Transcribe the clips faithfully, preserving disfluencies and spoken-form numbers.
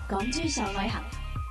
港珠上旅行。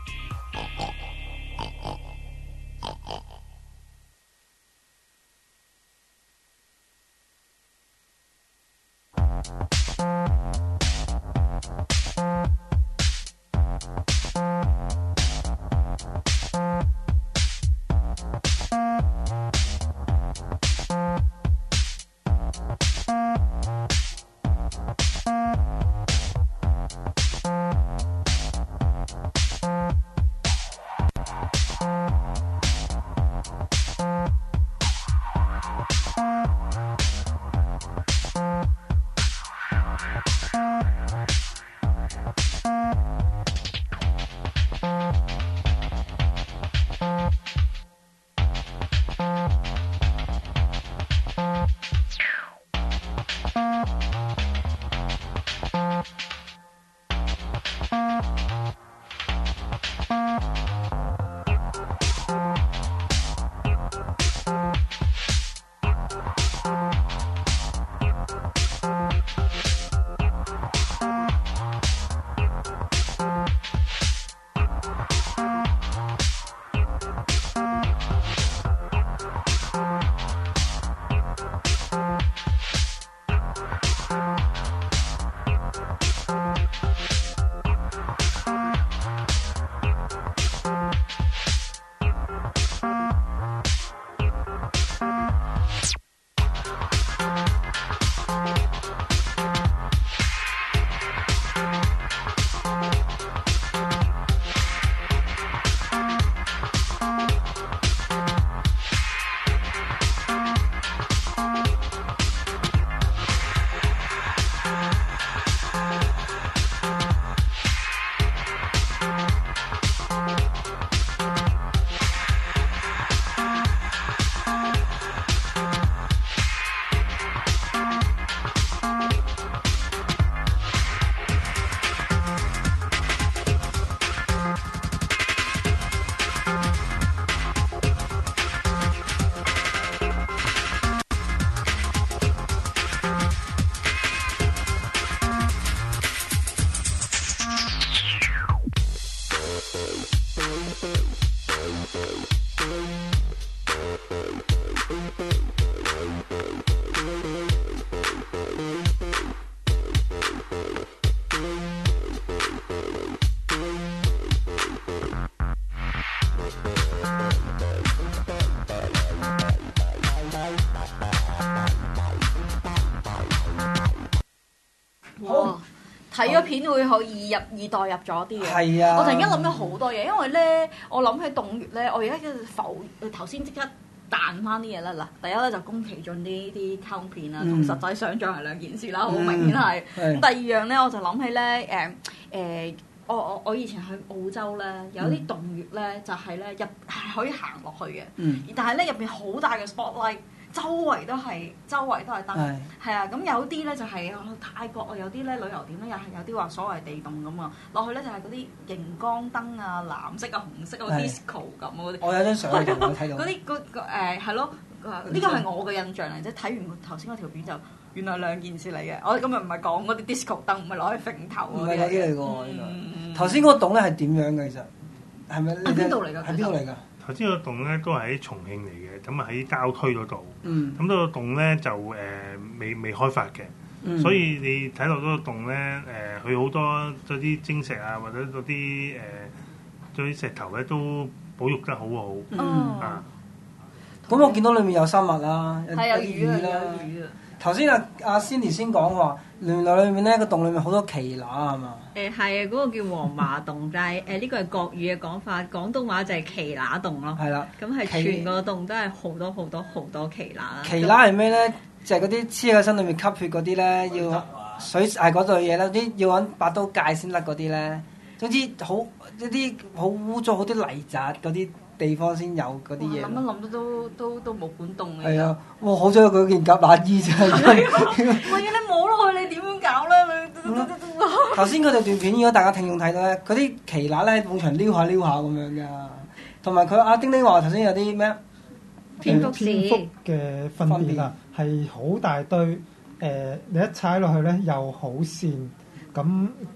睇咗片會可以入易代入咗啲嘅， 係啊！ 我突然間諗咗好多嘢，因為咧我諗起洞穴咧，我而家浮頭先即刻彈翻啲嘢啦。嗱，第一咧就宮崎駿呢啲卡通片啦，同、嗯、實際想像係兩件事啦，好、嗯、明顯係。咁、嗯、第二樣咧，我就諗起咧誒誒，我我我以前去澳洲咧，有啲洞穴咧就係咧入係可以行落去嘅，嗯、但係咧入邊好大嘅 spotlight。周圍都係，周圍都係燈，係啊，咁有啲咧就係、是、泰國啊，有啲咧旅遊點咧又係有啲話所謂地洞咁啊，落去咧就係嗰啲熒光燈啊，藍色啊、紅色啊 disco 咁嗰啲。我有張相喺度睇到。嗰啲嗰個誒係咯，呢個係我嘅印象嚟啫。睇完頭先嗰條片就原來兩件事嚟嘅。我哋今日唔係講嗰啲 disco 燈，唔係攞去揈頭嗰啲。唔係嗰啲嚟㗎。頭先嗰個洞咧係點樣嘅？其實係咪？喺邊度嚟㗎？喺邊度嚟㗎？ 頭先個洞咧都係喺重慶嚟嘅，咁啊喺郊區嗰度。 嗯。 咁嗰個洞咧就誒、呃、未未開發嘅，嗯、所以你睇落嗰個洞咧誒，佢、呃、好多嗰啲晶石啊，或者嗰啲誒啲石頭咧都保育得好好。 嗯。 啊。 咁、嗯、我見到裏面有生物啦，有有魚啦。 有魚啊！頭先阿阿 Cindy 先講話，原來裏面咧個洞裏面好多奇乸係嘛？ 誒係啊，嗰、那個叫黃麻洞，但係誒呢個係國語嘅講法，廣東話就係奇乸洞咯。係啦，咁係全個洞都係好多好多好多奇乸啦。 奇乸係咩咧？就係嗰啲黐喺身裏面吸血嗰啲咧，要水係嗰類嘢啦，啲要揾把刀戒先甩嗰啲咧。總之好一啲好污糟、好啲泥澤嗰啲地方先有嗰啲嘢。 諗一諗都都都冇管動嘅。 係啊！哇，好彩佢件夾乸衣啫。 喂，你摸落去你點樣搞咧？ 頭先嗰條段片，如果大家聽眾睇到咧，嗰啲奇乸咧喺埲牆撩下撩下咁樣㗎。同埋佢阿丁丁話頭先有啲咩？ 蝙蝠蝙蝠嘅糞便啊，係好大堆。誒、呃，你一踩落去咧又好跣，咁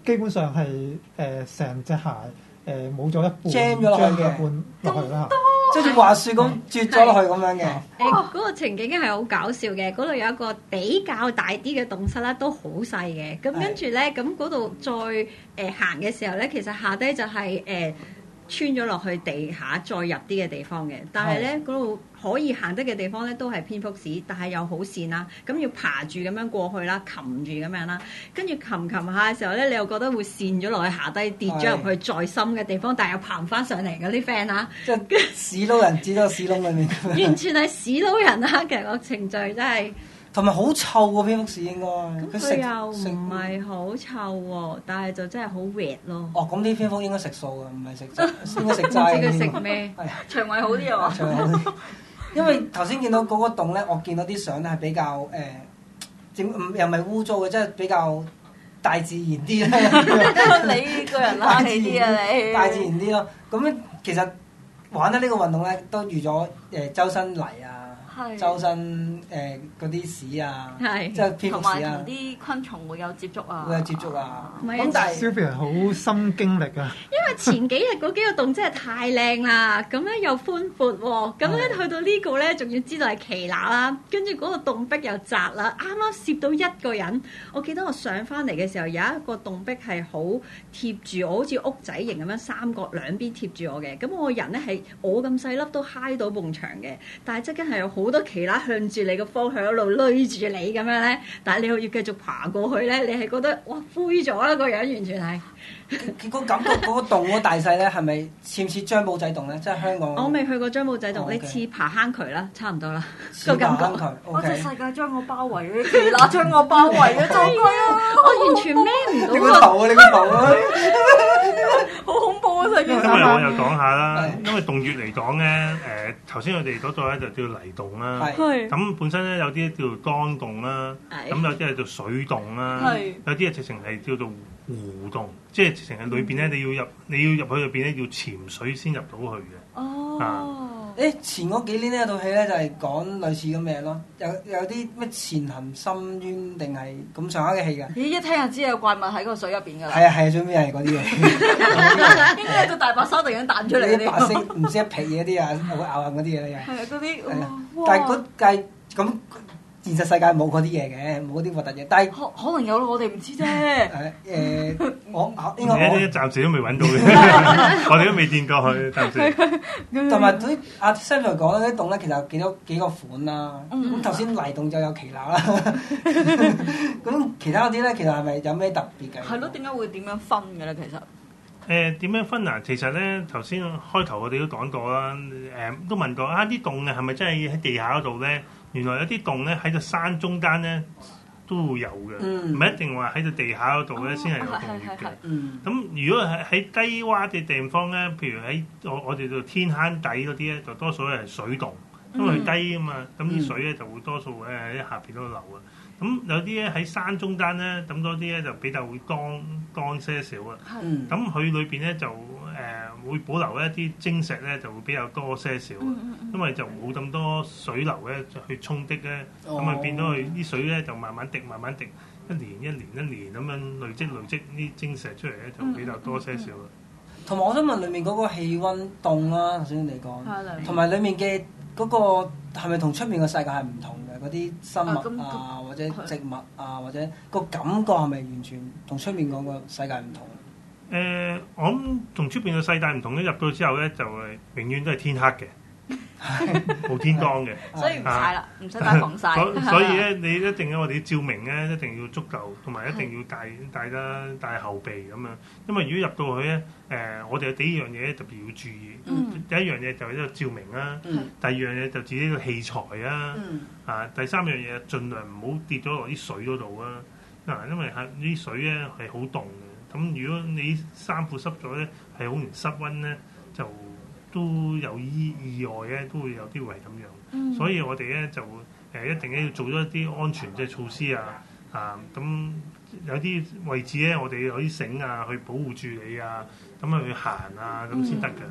基本上係誒成隻鞋誒冇咗一半 jam 咗落去嘅， 一半落去啦， 即係好似滑雪咁啜咗落去咁樣嘅。 誒嗰個情景係好搞笑嘅，嗰度有一個比較大啲嘅洞室啦，都好細嘅。咁跟住咧，咁嗰度再誒、呃、行嘅時候咧，其實下低就係、是、誒。呃穿咗落去地下再入啲嘅地方嘅，但係咧嗰度可以行得嘅地方咧都係蝙蝠屎，但係又好跣啦，咁要爬住咁樣過去啦，擒住咁樣啦，跟住擒擒下嘅時候咧，你又覺得會跣咗落去下低，跌咗入去再深嘅地方，但係又爬唔翻上嚟嗰啲 friend 啊， 即係屎撈人跌咗屎窿裏面， 完全係屎撈人啊！其實個程序真係。 同埋好臭喎，蝙蝠屎應該。 咁佢又唔係好臭喎，但係就真係好 red 咯。 哦，咁啲蝙蝠應該食素嘅，唔係食齋，應該食齋。 唔知佢食咩？ 腸胃好啲啊嘛。 腸胃好啲。因為頭先見到嗰個洞咧，我見到啲相咧係比較誒，整又唔係污糟嘅，即係比較大自然啲咧。 你個人啦，你啲啊你。 大自然啲咯，咁其實玩得呢個運動咧，都預咗誒周身泥啊。周身誒嗰啲屎啊，即係蝙蝠屎啊， 同埋同啲昆蟲會有接觸啊， 會有接觸啊。 咁但係 Sylvia 好深經歷啊， 因為前幾日嗰幾個洞真係太靚啦，咁咧又寬闊喎，咁咧去到呢個咧仲要知道係奇乸啦，跟住嗰個洞壁又窄啦，啱啱攝到一個人。我記得我上翻嚟嘅時候有一個洞壁係好貼住我，好似屋仔型咁樣三角兩邊貼住我嘅，咁我個人咧係我咁細粒都揩到埲牆嘅，但係側邊係有好好多奇乸向住你個方向一路累住你咁樣咧，但係你又要繼續爬過去咧，你係覺得哇灰咗啦個樣，完全係。 佢個感覺嗰個洞嗰大細咧，係咪似唔似張寶仔洞咧？即係香港。 我未去過張寶仔洞， 哦 okay. 你似爬坑渠啦，差唔多啦。 個感覺。 我隻世界將我包圍，啲奇乸將我包圍嘅狀態啊！ 我完全孭唔到。 你個頭啊！你個頭啊！ 好恐怖啊！世界。 因為我又講下啦，因為洞穴嚟講咧，誒頭先我哋嗰度咧就叫泥洞啦。 係。 咁本身咧有啲叫當洞啦，咁有啲係叫水洞啦，有啲係直情係叫做湖洞，即係直情係裏邊咧你要入你要入去入邊咧要潛水先入到去嘅。 哦。 誒前嗰幾年呢有套戲咧就係講類似咁嘅嘢咯，有有啲咩潛行深淵定係咁上下嘅戲㗎。 咦！一聽就知有怪物喺個水入邊㗎啦。 係啊係啊，最尾係嗰啲嘢。 應該係個大白鯊突然間彈出嚟啲白色唔知一皮嘢啲啊，會咬人嗰啲嘢咧。 係啊，嗰啲。 但係嗰但係咁。現實世界冇嗰啲嘢嘅，冇嗰啲核突嘢，但係可可能有咯，我哋唔知啫。 誒誒，我應該我暫時都未揾到嘅，我哋都未見過佢，暫時。 同埋啲阿 Samuel 講嗰啲洞咧，其實有幾多幾個款啦。咁頭先泥洞就有奇乸啦。咁其他嗰啲咧，其實係咪有咩特別嘅？ 係咯，點解會點樣分嘅咧？其實誒點樣分啊？其實咧頭先開頭我哋都講過啦，誒都問過啊啲洞啊係咪真係喺地下嗰度咧？原來有啲洞咧喺個山中間咧都會有嘅，唔係、嗯、一定話喺個地下嗰度咧先係有洞穴嘅。咁、嗯、如果係喺低洼嘅地方咧，譬如喺我我哋度天坑底嗰啲咧，就多數係水洞，因為佢低啊嘛，咁啲、嗯、水咧就會多數誒喺下邊都流啊。咁有啲咧喺山中間咧，咁多啲咧就比較會乾乾些少啊。咁佢裏邊咧就誒、呃、會保留一啲晶石咧，就會比較多些少啊。嗯嗯、因為就冇咁多水流咧去沖擊咧，咁啊、哦、變到佢啲水咧就慢慢滴慢慢滴，一年一年一年咁樣累積累積啲晶石出嚟咧，就比較多些少啊。 同埋、嗯嗯、我想問裡面嗰個氣温凍啦，頭先你講，同埋裡面嘅嗰個係咪同出面嘅世界係唔同嘅？嗰啲生物啊，啊或者植物啊，或者個感覺係咪完全同出面嗰個世界唔同？ 誒、呃，我諗同出邊嘅世界唔同咧，入到之後咧就係永遠都係天黑嘅。冇天光嘅， 所以唔曬啦，唔使帶防曬。 所以咧，你一定要我哋啲照明咧，一定要足夠，同埋一定要帶帶得帶後備咁樣。因為如果入到去咧，誒、呃，我哋有幾樣嘢特別要注意。嗯、第一樣嘢就係一個照明啦，嗯、第二樣嘢就自己嘅器材啊，嗯、啊，第三樣嘢盡量唔好跌咗落啲水嗰度啊。嗱，因為係啲水咧係好凍嘅，咁如果你衫褲濕咗咧，係好容易濕溫咧，就都有意意外咧，都會有啲會係咁樣，嗯、所以我哋咧就誒、呃、一定咧要做咗一啲安全嘅措施啊，啊咁有啲位置咧，我哋有啲繩啊去保護住你啊，咁啊去行啊咁先得㗎。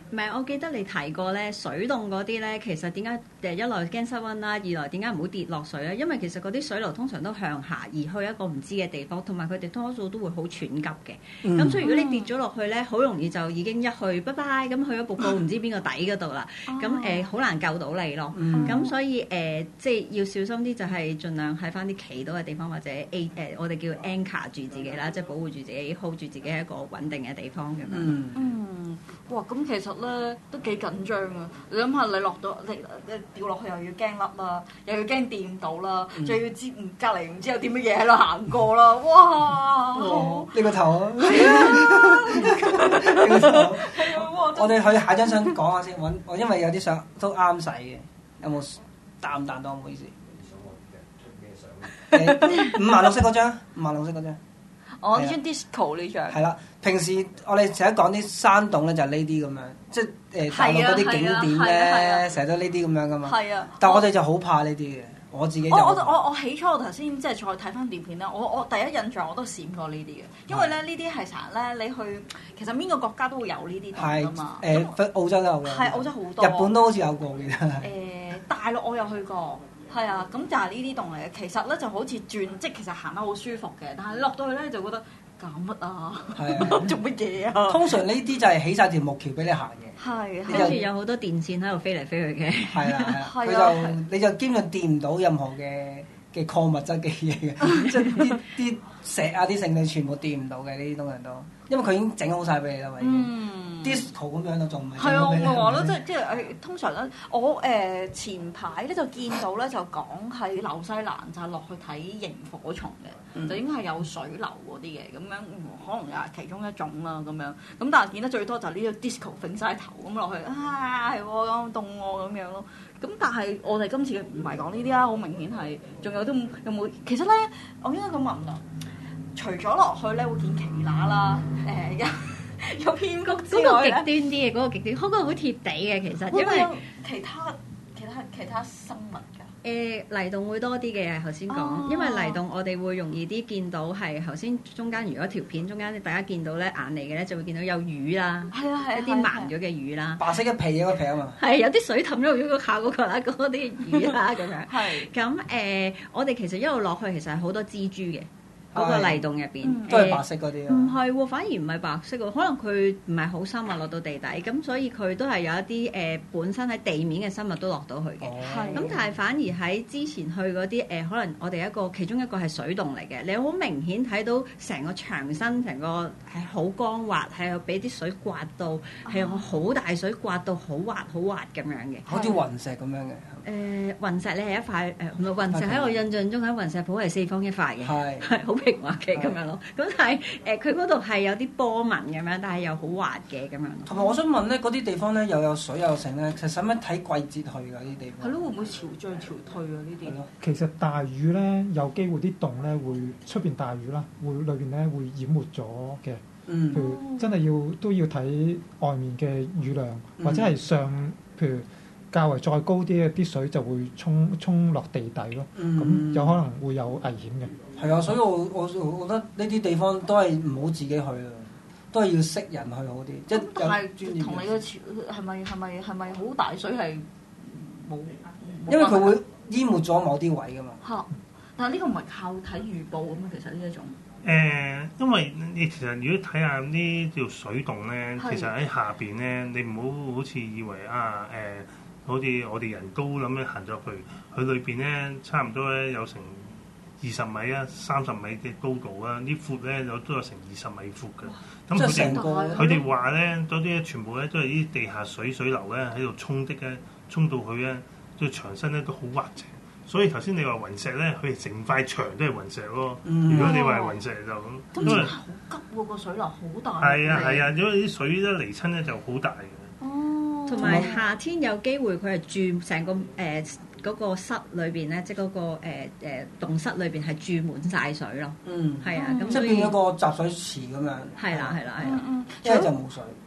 唔係，我記得你提過咧，水洞嗰啲咧，其實點解誒一來驚失溫啦，二來點解唔好跌落水咧？因為其實嗰啲水流通常都向下，而去一個唔知嘅地方，同埋佢哋多數都會好喘急嘅。咁、嗯、所以如果你跌咗落去咧，好容易就已經一去拜拜，咁去咗瀑布唔知邊個底嗰度啦。咁誒好難救到你咯。咁、嗯、所以誒、呃、即係要小心啲，就係盡量喺翻啲企到嘅地方或者 A 誒、呃、我哋叫 anchor 住自己啦，即係保護住自己 hold 住自己喺一個穩定嘅地方咁樣。 嗯，嗯哇！咁其實咧都幾緊張啊！你諗下，你落到你你掉落去又要驚甩啦，又要驚掂到啦，仲、嗯、要知唔隔離唔知有啲乜嘢喺度行過啦！哇！ 哦，呢個頭啊！ 係啊！ 呢個頭係啊！我哋去下張相講下先，揾我因為有啲相都啱使嘅，有冇彈唔彈到？唔好意思。誒，五顏六色嗰張，五顏六色嗰張。 哦，呢張 disco 呢張。 係啦，平時我哋成日講啲山洞咧，就係呢啲咁樣，即係誒大陸嗰啲景點咧，成日都呢啲咁樣噶嘛。係啊。但係我哋就好怕呢啲嘅，我自己就。 我我我我起初我頭先即係再睇翻碟片咧，我我第一印象我都閃過呢啲嘅，因為咧呢啲係成日咧你去，其實邊個國家都會有呢啲洞噶嘛。 係誒，澳洲都有嘅。 係澳洲好多。 日本都好似有過嘅。誒， 大陸我有去過。係啊，咁就係呢啲洞嚟嘅。其實咧就好似轉，即係其實行得好舒服嘅。但係你落到去咧就覺得搞乜啊？做乜嘢啊？ 通常呢啲就係起晒條木橋俾你行嘅。 係， 跟住有好多電線喺度飛嚟飛去嘅。 係啦係啦，佢就你就基本上掂唔到任何嘅嘅礦物質嘅嘢嘅，即係啲啲石啊啲剩你全部掂唔到嘅呢啲通常都，因為佢已經整好晒俾你啦嘛已經。disco 咁樣咯，仲唔係？係啊， 我咪話咯，即係即係誒，通常咧，我誒、呃、前排咧就見到咧，就講喺紐西蘭就係落去睇螢火蟲嘅，嗯、就應該係有水流嗰啲嘅，咁樣、嗯、可能又係其中一種啦，咁樣。咁但係見得最多就呢個 disco 揈晒頭咁落去，啊係喎咁凍喎咁樣咯。咁但係我哋今次唔係講呢啲啦，好明顯係，仲有啲有冇？其實咧，我應該咁問啦，除咗落去咧會見奇乸啦，誒、呃、一。有蝙蝠之外咧，嗰個極端啲嘅，嗰、嗰個極端，嗰、嗰個好貼地嘅其實，因為其他其他其他生物㗎。 誒、呃、泥洞會多啲嘅，頭先講，哦、因為泥洞我哋會容易啲見到係頭先中間，如果條片中間大家見到咧眼嚟嘅咧，就會見到有魚啦， 係啊係一啲盲咗嘅魚啦， 白色嘅皮嘅個皮啊嘛， 係有啲水氹咗嗰個下嗰個啦，嗰啲魚啦咁樣，係咁誒，我哋其實一路落去其實係好多蜘蛛嘅。嗰個泥洞入邊， 嗯、都係白色嗰啲啊？ 唔係喎，反而唔係白色喎，可能佢唔係好深啊，落到地底，咁所以佢都係有一啲誒、呃、本身喺地面嘅生物都落到去嘅。係、哦。咁但係反而喺之前去嗰啲誒，可能我哋一個其中一個係水洞嚟嘅，你好明顯睇到成個牆身成個係好光滑，係有俾啲水刮到，係用好大水刮到好滑好滑咁樣嘅。 好似雲石咁樣嘅。 誒、呃、雲石咧係一塊誒，唔、呃、係雲石喺我印象中喺雲石鋪係四方一塊嘅，係係好平滑嘅咁樣咯。咁但係誒佢嗰度係有啲波紋咁樣，但係又好滑嘅咁樣。 同埋我想問咧，嗰啲地方咧又有水又有剩咧，其實使乜睇季節去㗎啲地方？ 係咯，會唔會潮漲潮退啊？呢啲咯。 其實大雨咧有機會啲洞咧會出邊大雨啦，會裏邊咧會淹沒咗嘅。嗯。譬如真係要都要睇外面嘅雨量，或者係上譬如。較為再高啲嘅啲水就會沖沖落地底咯，咁、嗯、有可能會有危險嘅。 係啊，所以我我我覺得呢啲地方都係唔好自己去啊，都係要識人去好啲。即係同你嘅潮係咪係咪係咪好大水係冇？ 因為佢會淹沒咗某啲位噶嘛。 嚇！但係呢個唔係靠睇預報咁啊，其實呢一種。 誒、呃，因為你其實如果睇下呢條水洞咧，其實喺下邊咧，你唔好好似以為啊誒。呃好似我哋人高咁樣行咗去，佢裏邊咧差唔多咧有成二十米啊、三十米嘅高度啊，啲闊咧有都有成二十米闊嘅。咁佢哋佢哋話咧，嗰啲全部咧都係啲地下水水流咧喺度沖的咧，沖到佢咧，即係牆身咧都好滑淨。所以頭先你話雲石咧，佢成塊牆都係雲石咯。嗯、如果你話係雲石就咁， 因為好急喎個水流好大。 係啊係啊，因為啲水一嚟親咧就好大嘅。 同埋夏天有機會佢係住成個誒嗰、呃那個室裏邊咧，即係、那、嗰個誒誒、呃、洞室裏邊係住滿晒水咯。嗯，係啊，咁即係變咗個集水池咁樣。 係啦係啦係啦， 一係就冇水。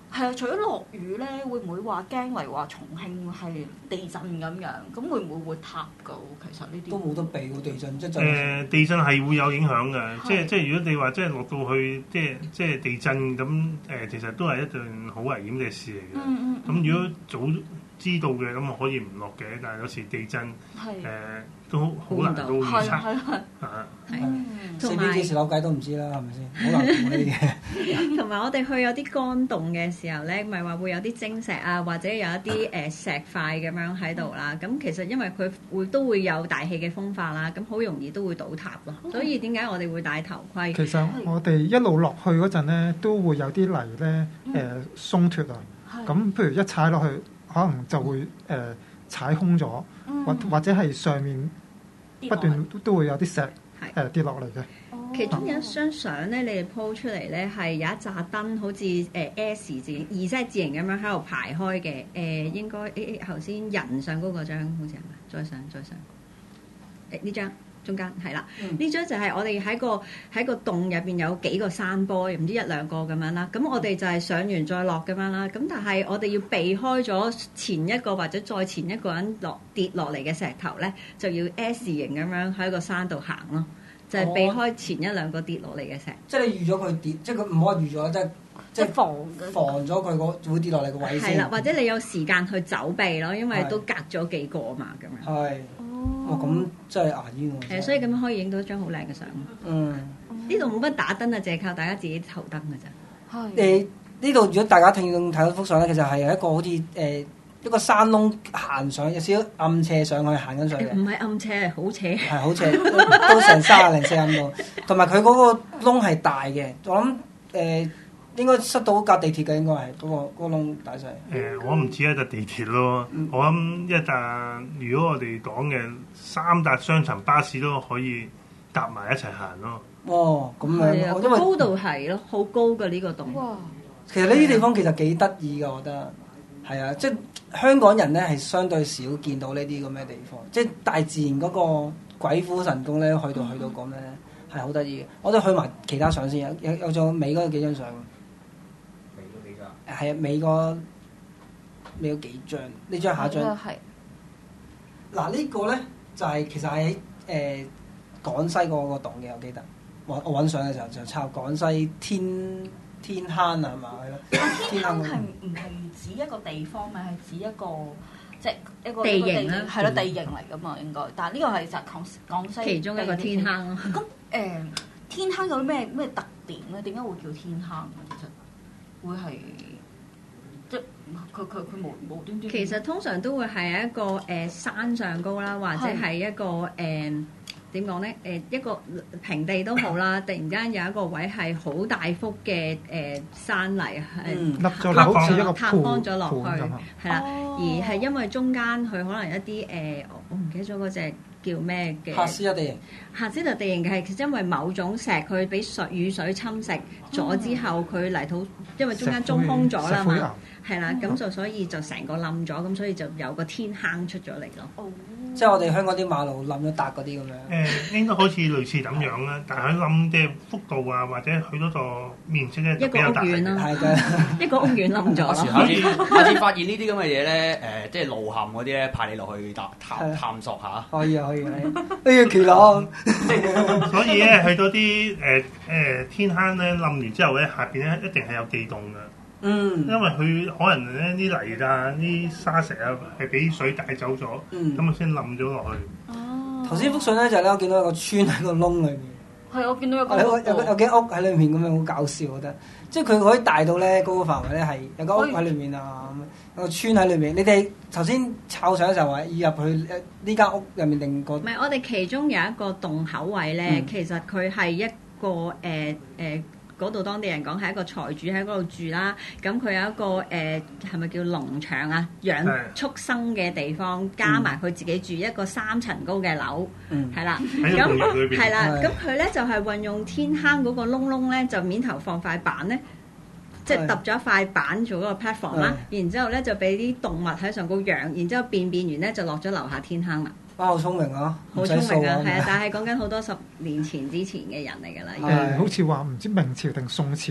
係啊，除咗落雨咧，會唔會話驚例如話重慶係地震咁樣？咁會唔會會塌㗎？其實呢啲都冇得避喎地震，即係誒地震係會有影響嘅， 係即係即係如果你話即係落到去即係即係地震咁誒，其實都係一件好危險嘅事嚟嘅。 嗯嗯嗯咁如果早知道嘅咁可以唔落嘅，但係有時地震誒係都好難到預測係係係啊。 嗯四同埋邊幾時扭計都唔知啦，係咪先？好難講呢啲嘢。 同埋我哋去有啲乾洞嘅時候咧，咪話會有啲晶石啊，或者有一啲誒石塊咁樣喺度啦。咁其實因為佢會都會有大氣嘅風化啦，咁好容易都會倒塌咯。所以點解我哋會戴頭盔？ 其實我哋一路落去嗰陣咧，都會有啲泥咧誒鬆脱啊。咁譬如一踩落去，可能就會誒、呃、踩空咗，或或者係上面不斷都都會有啲石誒、呃、跌落嚟嘅。 其中有一張相咧，你哋 po 出嚟咧係有一紮燈，好似誒 S 字、二 Z 字形咁樣喺度排開嘅。誒、呃、應該誒誒頭先人上高嗰張好似係咪？再上再上。誒呢張中間係啦，呢、嗯、張就係我哋喺個喺個洞入邊有幾個山坡，唔知一兩個咁樣啦。咁我哋就係上完再落咁樣啦。咁但係我哋要避開咗前一個或者再前一個人落跌落嚟嘅石頭咧，就要 S 型咁樣喺個山度行咯。就係避開前一兩個跌落嚟嘅石， 即係你預咗佢跌，即係佢唔可以預咗，即係即係防防咗佢個會跌落嚟嘅位先。 係啦，或者你有時間去走避咯，因為都隔咗幾個嘛，咁樣。 係。哦，咁真係牙煙喎。 誒，所以咁樣可以影到一張好靚嘅相。 嗯。 呢度冇乜打燈啊，淨係靠大家自己頭燈㗎咋。 係。誒，呢度如果大家聽眾睇到幅相咧，其實係有一個好似誒。一個山窿行上，有少少暗斜上去行緊上嘅。 唔係暗斜，係好斜。 係好斜，都成三廿零四廿度。同埋佢嗰個窿係大嘅，我諗誒、呃、應該塞到架地鐵嘅，應該係嗰、嗰個嗰個窿大細。誒、 呃，我唔止一架地鐵咯，嗯、我諗一架如果我哋講嘅三架雙層巴士都可以搭埋一齊行咯。 哦，咁樣， 啊、因為高度係咯，好高嘅呢、呢個洞。哇！ 其實呢啲地方其實幾得意㗎，我覺得。係啊，即係香港人咧係相對少見到呢啲咁嘅地方，即係大自然嗰個鬼斧神工咧，去到去到咁咧係好得意嘅。我哋去埋其他相先，有有有咗尾嗰幾張相。 尾嗰幾張？ 係啊，尾嗰尾嗰幾張，呢張下一張。係。嗱呢個咧就係、是、其實喺誒廣西嗰個洞嘅，我記得。我我揾相嘅時候就抄廣西天。天坑啊，係嘛？係咯。 天坑係唔係指一個地方，咪係指一個即係一個地形啦， 係咯，地形嚟噶嘛應該。但係呢個係就係廣廣西其中一個天坑咯。 咁誒、呃，天坑有啲咩咩特點咧？點解會叫天坑啊？其實會係即係佢佢佢無無端端。 其實通常都會係一個誒、呃、山上高啦，或者係一個誒。呃點講咧？誒一個平地都好啦，突然間有一個位係好大幅嘅誒山泥係凹咗落，好似一個塌方咗落去，係啦。而係因為中間佢可能一啲誒，我唔記得咗嗰隻叫咩嘅。喀斯特地形。 喀斯特地形嘅係因為某種石佢俾水雨水侵蝕咗之後，佢泥土因為中間中空咗啦嘛，係啦，咁就所以就成個冧咗，咁所以就有個天坑出咗嚟咯。 即係我哋香港啲馬路冧咗笪嗰啲咁樣。誒、 呃，應該好似類似咁樣啦，但係佢冧嘅幅度啊，或者佢嗰個面積咧就比較大。一個屋苑咯， 係嘅， 一個屋苑冧咗咯。 下次下次發現呢啲咁嘅嘢咧，誒、呃，即係路陷嗰啲咧，派你落去探探探索下。 可以啊，可以啊，呢個奇樂。 所以咧，去到啲誒誒天坑咧冧完之後咧，下邊咧一定係有地洞㗎。 嗯， 因為佢可能咧啲泥啊、啲沙石啊係俾水帶走咗，咁啊先冧咗落去。 哦， 頭先幅相咧就係咧，我見到有個村喺個窿裏面。 係，我見到有個有有有間屋喺裏面咁樣，好搞笑，我覺得。即係佢可以大到咧嗰個範圍咧係有間屋喺裏面啊，有個村喺裏面。你哋頭先抄相嘅時候話要入去誒呢間屋入面定個？ 唔係，我哋其中有一個洞口位咧，嗯、其實佢係一個誒誒。呃呃嗰度當地人講係一個財主喺嗰度住啦，咁佢有一個誒係咪叫農場啊，養畜生嘅地方，嗯、加埋佢自己住一個三層高嘅樓，係啦、嗯，咁係啦，咁佢咧就係、是、運用天坑嗰個窿窿咧，就面頭放塊板咧，即係揼咗一塊板做嗰個 platform 啦，然之後咧就俾啲動物喺上高養，然之後變變完咧就落咗樓下天坑啦。 哇！好聰明啊， 好聰明啊，係啊，但係講緊好多十年前之前嘅人嚟㗎啦。 誒，好似話唔知明朝定宋朝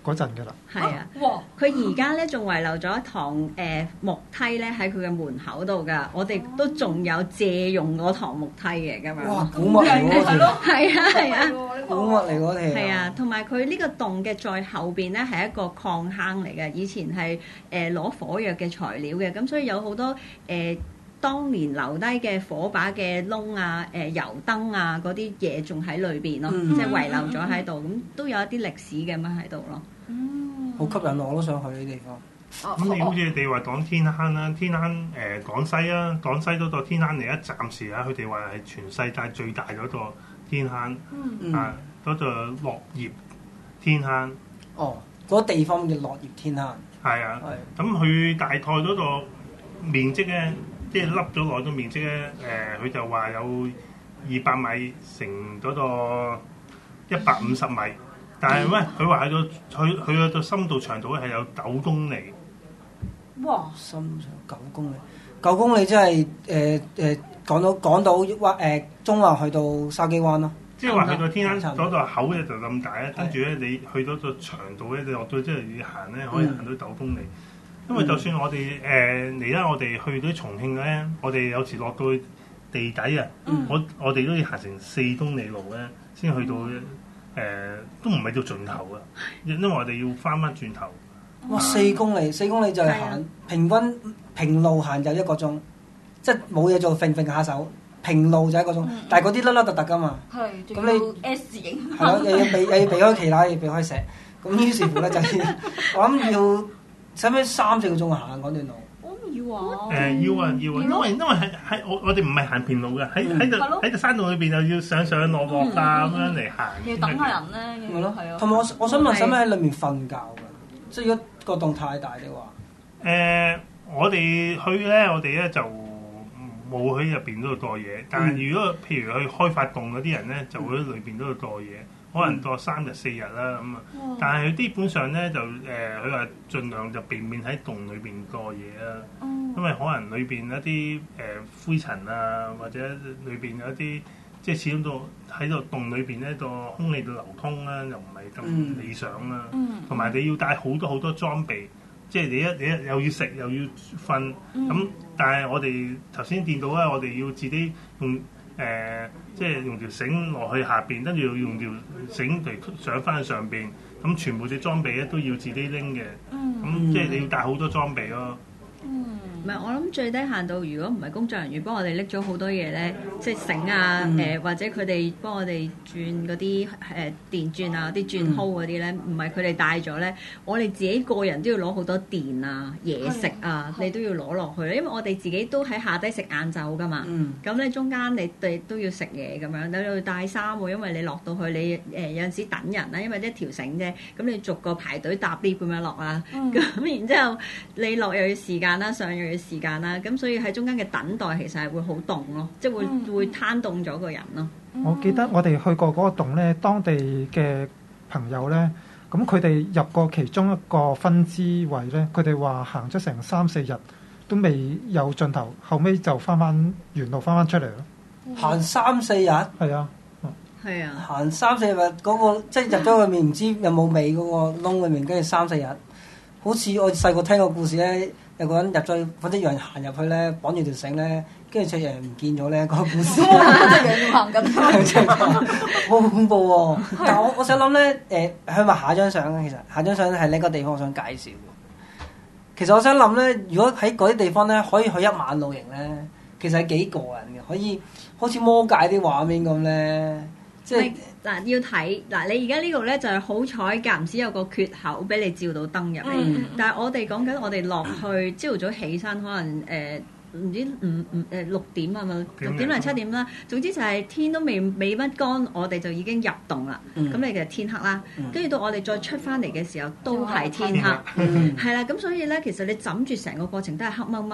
嗰陣㗎啦。 係啊， 哇！ 佢而家咧仲遺留咗一堂誒、呃、木梯咧喺佢嘅門口度㗎，我哋都仲有借用嗰堂木梯嘅咁樣。 哇！古物嚟喎，嗰條係啊係啊。 古物嚟嗰條。 係啊，同埋佢呢個洞嘅再後邊咧係一個礦坑嚟嘅，以前係誒攞火藥嘅材料嘅，咁所以有好多誒、呃、當年留低嘅火把嘅窿啊、誒、呃、油燈啊嗰啲嘢仲喺裏邊咯， 嗯、 即係遺留咗喺度，咁都有一啲歷史咁樣喺度咯。 嗯， 好吸引我都想去呢啲地方。 咁你好似你話講天坑啦，天坑誒廣西啊，廣西嗰個天坑嚟，一暫時啊，佢哋話係全世界最大嗰個天坑， 嗯、 啊嗰個落葉天坑。 哦，嗰、那個、地方叫落葉天坑。 係啊， 係。 咁佢大概嗰個面積咧，即係凹咗落個面積咧，誒、呃、佢就話有二百米乘嗰個一百五十米，但係咧佢話喺個佢佢個深度長度咧係有九公里。 哇！ 深長九公里，九公里即係誒誒講到講到灣誒中環去到筲箕灣咯。 即係話去到天坑嗰個口咧就咁大咧，跟住咧你去到個長度咧，你落到即係要行咧，可以行到九公里。嗯、因為就算我哋誒嚟啦，我哋去到重慶咧，我哋有時落到地底啊，嗯、我我哋都要行成四公里路咧，先去到誒、呃，都唔係到盡頭啊，因為我哋要翻翻轉頭。 哇！四公里，四公里就係行的平均平路行就一個鐘，即係冇嘢做，揈揈下手。平路就一個鐘，嗯、但係嗰啲甩甩突突噶嘛。係。咁你 S 型。 係咯，又要避又要避開旗啦，又要避開石。咁於是乎咧就要，我諗要使唔使三四個鐘行嗰段路？ 我唔要啊。誒、 呃、要啊要啊，因為因為喺喺我我哋唔係行平路嘅，喺喺度喺個山洞裏邊又要上上落落啊咁樣嚟行。 要等下人咧。 係咯， 係啊。 同埋我我想問，使唔使喺裏面瞓覺㗎？即係如果個洞太大嘅話。 誒、呃，我哋去咧，我哋咧就。冇喺入邊嗰度墮嘢，但係如果譬如去開發洞嗰啲人咧，就會喺裏邊嗰度墮嘢，可能墮三日四日啦咁啊。但係佢基本上咧就誒，佢話盡量就避免喺洞裏邊墮嘢啦，因為可能裏邊一啲誒、呃、灰塵啊，或者裏邊有一啲即係始終到喺度洞裏邊咧個空氣嘅流通啦，又唔係咁理想啦。同埋、嗯、你要帶好多好多裝備。即係你一你一又要食又要瞓咁，嗯、但係我哋頭先見到咧，我哋要自己用誒、呃，即係用條繩落去下邊，跟住要用條繩嚟上翻去上邊，咁全部啲裝備咧都要自己拎嘅，咁、嗯、即係你要帶好多裝備咯。 嗯，唔係我諗最低限度，如果唔係工作人員幫我哋拎咗好多嘢咧，即係繩啊，誒、嗯呃、或者佢哋幫我哋轉嗰啲誒電鑽啊、啲鑽號嗰啲咧，唔係佢哋帶咗咧，我哋自己個人都要攞好多電啊、嘢食啊，你都要攞落去，因為我哋自己都喺下低食晏晝噶嘛，咁你、嗯、中間你哋都要食嘢咁樣，你要帶衫喎，因為你落到去你誒、呃、有陣時等人啦，因為一條繩啫，咁你逐個排隊搭 lift 咁樣落啦，咁、嗯、然之後你落又要時間。上又要時間啦，咁所以喺中間嘅等待其實係會好凍咯，即係會、嗯、會攤凍咗個人咯。 我記得我哋去過嗰個洞咧，當地嘅朋友咧，咁佢哋入過其中一個分支位咧，佢哋話行咗成三四日都未有盡頭，後尾就翻翻原路翻翻出嚟咯。 嗯、行三四日？係啊， 係啊。 行三四日嗰、嗰個即係入咗裏面，唔知有冇尾嗰個窿裏面，跟住三四日，好似我細個聽個故事咧。有個人入咗，或者有人行入去咧，綁住條繩咧，跟住隻羊唔見咗咧，嗰個故事。隻羊要行緊，好恐怖喎、哦！但係我我想諗咧，誒，向埋下張相咧，其實下張相係另一個地方我想介紹。其實我想諗咧，如果喺嗰啲地方咧，可以去一晚露營咧，其實係幾過癮嘅，可以好似魔界啲畫面咁咧。即係嗱，要睇嗱，你而家呢度咧就係好彩，間唔時有個缺口俾你照到燈入嚟。嗯、但係我哋講緊，我哋落去朝頭早起身，可能誒唔、呃、知五五誒六點啊嘛，六點零七點啦。總之就係天都未未乜乾，我哋就已經入洞啦。咁、嗯、你就天黑啦，跟住、嗯、到我哋再出翻嚟嘅時候都係天黑，係啦。咁所以咧，其實你枕住成個過程都係黑掹掹咧。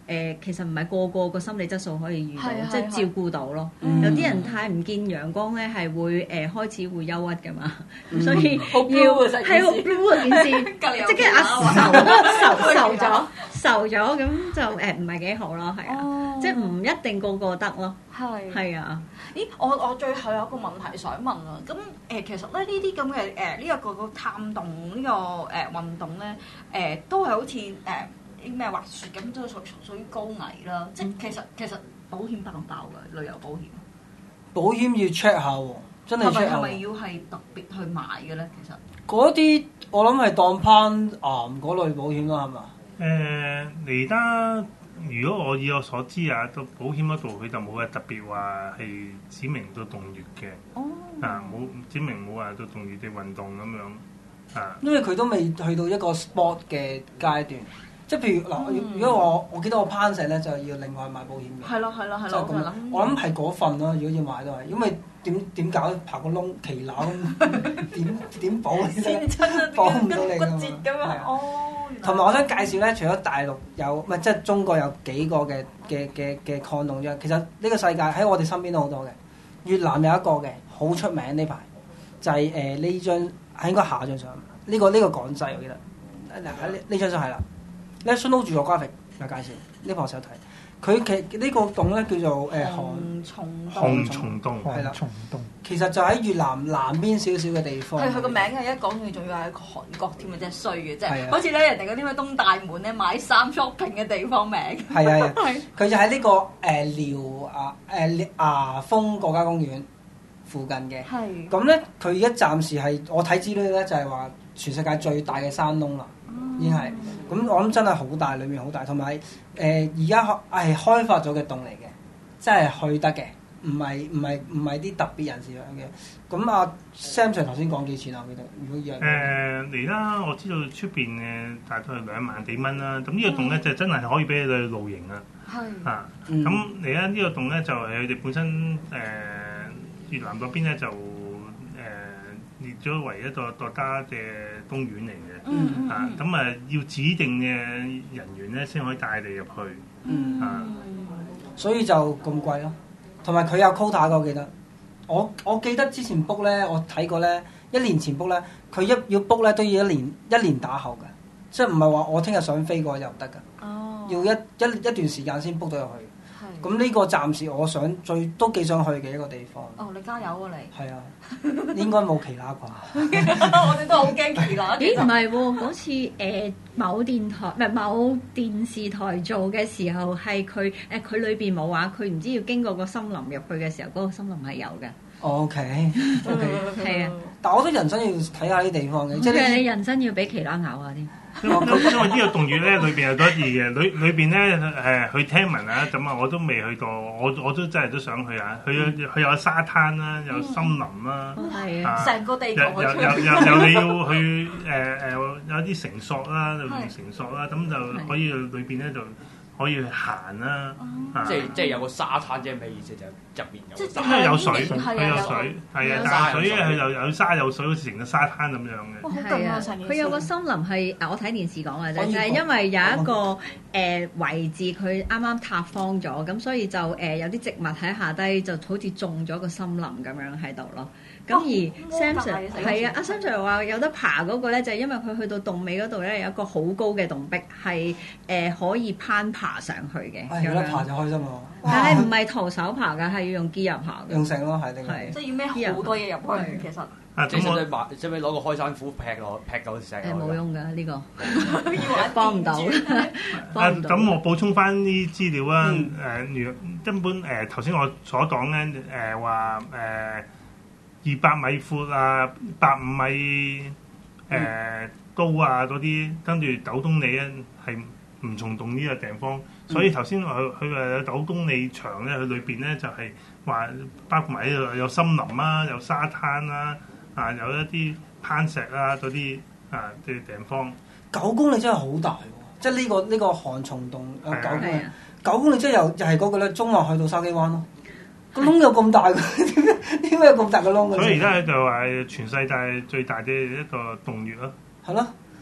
誒其實唔係個個個心理質素可以遇到，即係照顧到咯。 嗯、 有啲人太唔見陽光咧，係會誒、呃、開始會憂鬱㗎嘛，咁、嗯、所以好要係係好 blue 啊件事，即係啊愁愁愁咗愁咗，咁就誒唔係幾好咯，係啊，哦、即係唔一定個個得咯，係係啊。 咦，我我最後有一個問題想問啊，咁誒、呃、其實咧呢啲咁嘅誒呢一個個探洞呢、呢個誒、呃、運動咧誒、呃、都係好似誒。呃啲咩滑雪咁都屬屬於高危啦，即係其實其實保險包唔包㗎？旅遊保險？ 保險要 check 下喎，真係 check 下。係咪要係特別去買嘅咧？其實嗰啲我諗係當攀岩嗰類保險啦，係嘛？ 誒而家如果我以我所知啊，到保險嗰度佢就冇話特別話係指明到洞穴嘅，哦、啊冇指明冇話到洞穴嘅運動咁樣啊。 因為佢都未去到一個 sport 嘅階段。即係譬如嗱，如果我我記得我攀石咧，就要另外買保險嘅。 係咯係咯係咯， 咁我諗係嗰份咯。如果要買都係，因為點點搞爬個窿騎樓咁點點保先保唔到你㗎嘛。係啊。哦。同埋我想介紹咧，除咗大陸有，唔係即係中國有幾個嘅嘅嘅嘅礦洞啫。其實呢個世界喺我哋身邊都好多嘅。越南有一個嘅好出名呢排，就係誒呢張係應該下張相。呢個呢個港製我記得。嗱呢呢張相係啦。National Geographic 有介紹呢個我想睇，佢其呢個洞咧叫做誒韓松韓松洞， 係啦，其實就喺越南南邊少少嘅地方。 係佢個名係一講佢仲要係韓國添啊，真係衰嘅，即係好似咧人哋嗰啲咩東大門咧買衫 shopping 嘅地方名。係啊係，佢就喺呢個誒遼啊誒牙峰國家公園附近嘅。係。咁咧，佢而家暫時係我睇資料咧，就係話全世界最大嘅山窿啦。已經係，咁我諗真係好大，裏面好大，同埋誒而家係開發咗嘅洞嚟嘅，真係去得嘅，唔係唔係唔係啲特別人士樣嘅。咁阿 Sam Sir 頭先講幾錢啊？我記得，如果約誒嚟啦，我知道出邊嘅大概係兩萬幾蚊啦。咁呢個洞咧就真係可以俾你去露營啊。係啊，咁嚟啦呢個洞咧就係佢哋本身誒、呃、越南嗰邊咧就。列咗為一個國家嘅公園嚟嘅，嗯、啊咁啊要指定嘅人員咧先可以帶你入去，嗯、啊， 所以就咁貴咯。同埋佢有 quota 嘅，我記得。我我記得之前 book 咧，我睇過咧，一年前 book 咧，佢一要 book 咧都要一年一年打後嘅，即係唔係話我聽日想飛過就得㗎，哦、要一一一段時間先 book 到入去。咁呢個暫時我想最都幾想去嘅一個地方。 哦，你加油啊你！ 係啊，應該冇奇乸啩。 我哋都好驚奇乸。 咦？唔係喎，嗰次誒某電台唔係某電視台做嘅時候，係佢誒佢裏邊冇話，佢唔知要經過個森林入去嘅時候，嗰、嗰個森林係有嘅。 O K，O K，係啊。但係我覺得人生要睇下啲地方嘅，即係你人生要俾奇乸咬下添。 因為因為呢個洞穴咧，裏邊有多啲嘅，裏裏邊咧誒，去聽聞啊，咁啊，我都未去過，我我都真係都想去啊！去去有沙灘啦，有森林啦， 係啊，成個地球有有有有你要去誒誒有啲繩索啦，裏邊繩索啦，咁就可以裏邊咧就可以去行啦， 即係即係有個沙灘，即係咩意思？就入邊有即係有水，佢有水，係啊，但係水咧佢又有沙有水，好似成個沙灘咁樣嘅。 係啊，佢有個森林係啊，我睇電視講嘅啫，就係因為有一個誒位置佢啱啱塌方咗，咁所以就誒有啲植物喺下低，就好似種咗個森林咁樣喺度咯。咁而 Sam Sir 係啊，阿 Sam Sir 話有得爬嗰個咧，就係因為佢去到洞尾嗰度咧，有一個好高嘅洞壁，係誒可以攀爬上去嘅。 有得爬就開心喎！ 但係唔係徒手爬㗎，係要用機入爬嘅。 用繩咯，係定係即係要孭好多嘢入去，其實。 啊！ 即係使唔使買？使唔使攞個開山斧劈落劈嚿石？ 誒冇用㗎呢個，幫唔到。 啊！咁我補充翻啲資料啊！誒，如根本誒頭先我所講咧誒話誒二百米闊啊，百五米誒高啊嗰啲，跟住九公里咧係唔蟲洞呢個地方。所以頭先佢佢話有九公里長咧，佢裏邊咧就係話包括埋呢度有森林啦，有沙灘啦。啊，有一啲攀石啊，嗰啲啊嘅地方。 九公里真係好大喎！即係呢個呢個韓松洞有九公里，九公里即係由就係嗰個咧，中環去到筲箕灣咯。個窿有咁大嘅，點解點解有咁大嘅窿嘅？ 所以而家就話全世界最大嘅一個洞穴咯。 係咯，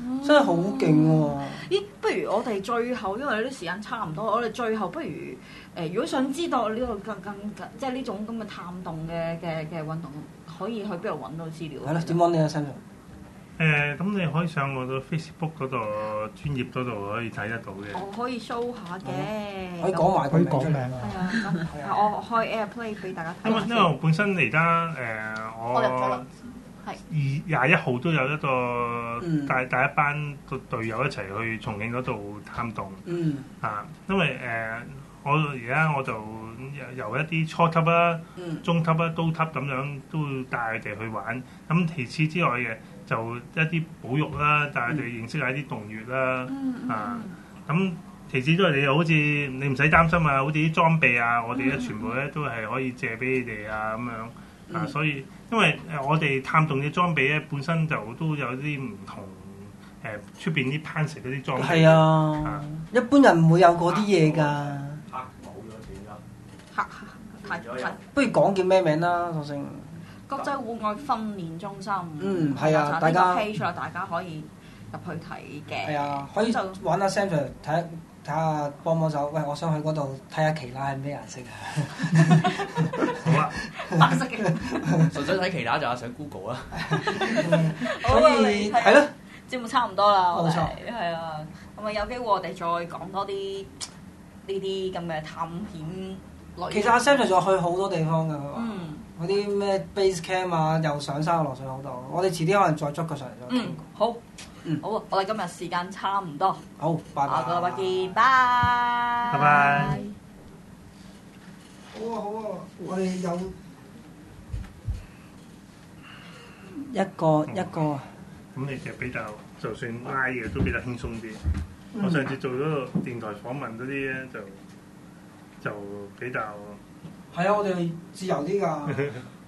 真係好勁喎！ 咦，不如我哋最後，因為啲時間差唔多，我哋最後不如誒、呃，如果想知道呢個更更即係呢種咁嘅探洞嘅嘅嘅運動，可以去邊度揾到資料？ 係咯，點揾你嘅身上？ 誒，咁你可以上我個 Facebook 嗰度專頁嗰度可以睇得到嘅。 我可以 show 下嘅， 可以講埋可以講名係啊！ 啊，咁我開 AirPlay 俾大家睇。 因為因為我本身而家誒我入咗啦我係二廿一號都有一個嗯帶帶一班個隊友一齊去重慶嗰度探洞。 嗯啊，因為誒、呃、我而家我就由一啲初級啦、 嗯中級啦、高級咁樣都會帶佢哋去玩。咁其次之外嘅就一啲保育啦，帶佢哋認識下啲洞穴啦。 嗯啊，咁其次都係你好似你唔使擔心啊，好似啲裝備啊，我哋咧全部咧都係可以借俾你哋啊咁樣。啊，所以因為誒我哋探洞嘅裝備咧本身就都有啲唔同誒出邊啲攀石嗰啲裝備。 係啊，一般人唔會有嗰啲嘢㗎。 黑冇咗斷啦， 嚇係係不如講叫咩名啦，索性。 國際戶外訓練中心。 嗯係啊就大家呢個 page 啦，大家可以入去睇嘅。 係啊，可以就揾下 Sam Sir 睇睇下幫幫手。喂，我想去嗰度睇下奇拉係咩顏色啊？ 好啊， 白色嘅。 純粹睇其他就上 Google 啦。 好啊所以係咯， 節目差唔多啦，我哋冇錯係啊，咁啊有機會我哋再講多啲呢啲咁嘅探險類。 其實阿 Sam Sir 仲去好多地方㗎，佢話嗯嗰啲咩 base camp 啊，又上山又落水好多。我哋遲啲可能再捉佢上嚟再傾嗯好， 嗯好啊，我哋今日時間差唔多， 好，拜拜。 下個禮拜見，拜拜拜。 好啊好啊，我哋有一個一個。 咁你就比較就算拉嘅都比較輕鬆啲。我上次做嗰個電台訪問嗰啲咧，就就比較係啊，我哋自由啲㗎。